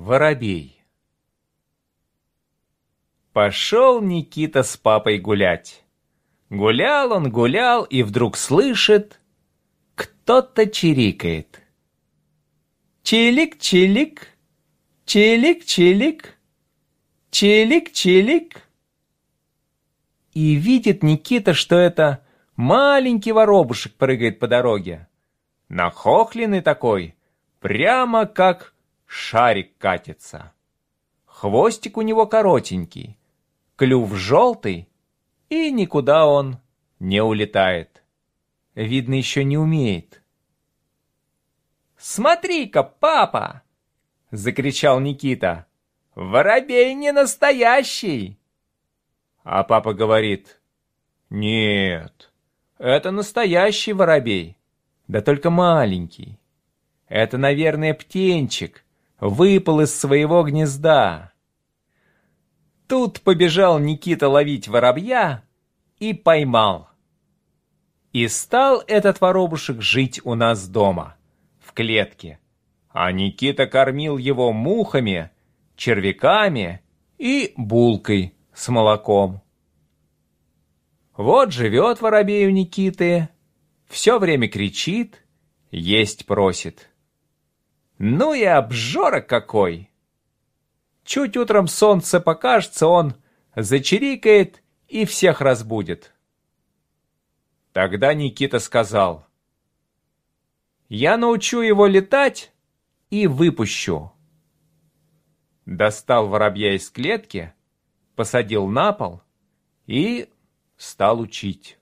Воробей. Пошел Никита с папой гулять. Гулял он, гулял, и вдруг слышит, кто-то чирикает. Чилик-чилик, чилик-чилик, чилик-чилик. И видит Никита, что это маленький воробушек прыгает по дороге. Нахохленный такой, прямо как шарик катится. Хвостик у него коротенький, клюв желтый, и никуда он не улетает. Видно, еще не умеет. «Смотри-ка, папа!» — закричал Никита. «Воробей не настоящий!» А папа говорит: «Нет, это настоящий воробей, да только маленький. Это, наверное, птенчик выпал из своего гнезда». Тут побежал Никита ловить воробья и поймал. И стал этот воробушек жить у нас дома, в клетке. А Никита кормил его мухами, червяками и булкой с молоком. Вот живет воробей у Никиты, все время кричит, есть просит. Ну и обжора какой! Чуть утром солнце покажется, он зачирикает и всех разбудит. Тогда Никита сказал: «Я научу его летать и выпущу». Достал воробья из клетки, посадил на пол и стал учить.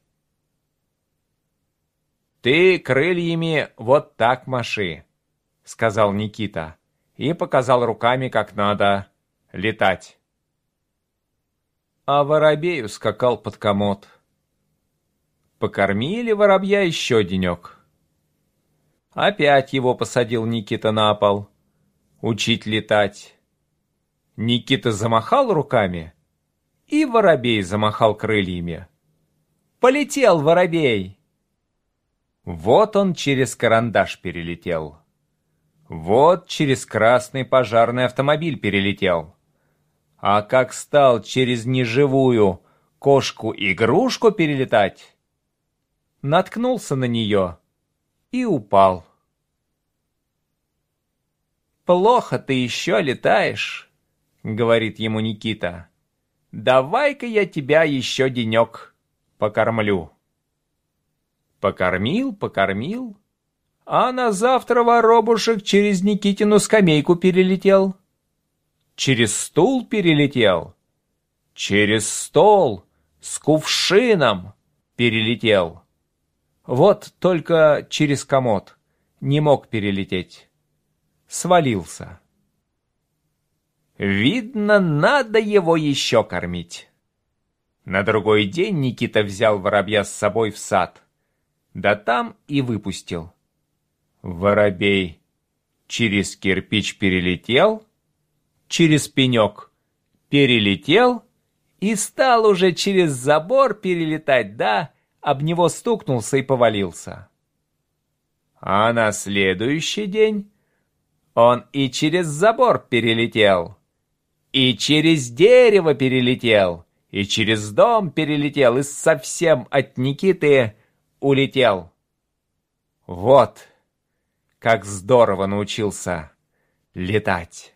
«Ты крыльями вот так маши», — сказал Никита, и показал руками, как надо летать. А воробей ускакал под комод. Покормили воробья еще денек. Опять его посадил Никита на пол, учить летать. Никита замахал руками, и воробей замахал крыльями. Полетел воробей! Вот он через карандаш перелетел. Вот через красный пожарный автомобиль перелетел. А как стал через неживую кошку-игрушку перелетать, наткнулся на нее и упал. «Плохо ты еще летаешь», — говорит ему Никита. «Давай-ка я тебя еще денек покормлю». Покормил, а на завтра воробушек через Никитину скамейку перелетел. Через стул перелетел. Через стол с кувшином перелетел. Вот только через комод не мог перелететь. Свалился. Видно, надо его еще кормить. На другой день Никита взял воробья с собой в сад, да там и выпустил. Воробей через кирпич перелетел, через пенек перелетел и стал уже через забор перелетать, да об него стукнулся и повалился. А на следующий день он и через забор перелетел, и через дерево перелетел, и через дом перелетел, и совсем от Никиты улетел. Вот как здорово научился летать.